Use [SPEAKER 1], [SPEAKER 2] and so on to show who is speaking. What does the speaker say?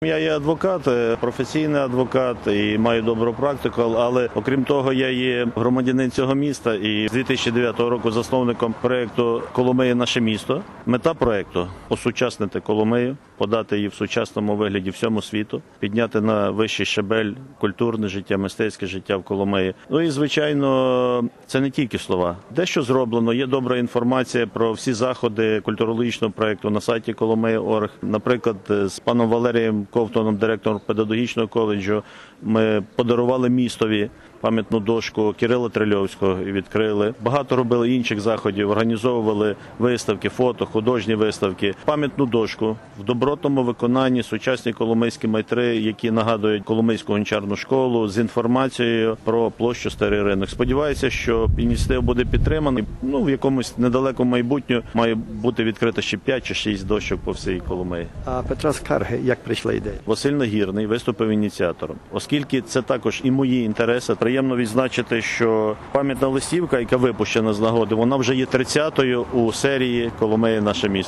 [SPEAKER 1] Я є адвокат, професійний адвокат і маю добру практику, але окрім того, я є громадянин цього міста і з 2009 року засновником проєкту «Коломия – наше місто». Мета проєкту – осучаснити Коломию, подати її в сучасному вигляді всьому світу, підняти на вищий щабель культурне життя, мистецьке життя в Коломиї. Ну і, звичайно, це не тільки слова. Дещо зроблено, є добра інформація про всі заходи культурологічного проєкту на сайті Коломия.org. Наприклад, з паном Валерієм Ковтоном, директором педагогічного коледжу, ми подарували містові пам'ятну дошку Кирила Трильовського і відкрили. Багато робили інших заходів, організовували виставки, фото, художні виставки. Пам'ятну дошку в добротному виконанні сучасні коломийські майстри, які нагадують Коломийську гончарну школу, з інформацією про площу Старий Ринок. Сподіваюся, що ініціатива буде підтримана. В якомусь недалекому майбутньому має бути відкрита ще 5 чи 6 дощок по всій Коломиї.
[SPEAKER 2] А Петра Скарги, як прийшла ідея?
[SPEAKER 1] Василь Нагірний виступив ініціатором. Оскільки це також і мої інтереси, приємно відзначити, що пам'ятна листівка, яка випущена з нагоди, вона вже є 30-ю у серії «Коломия – наше місто».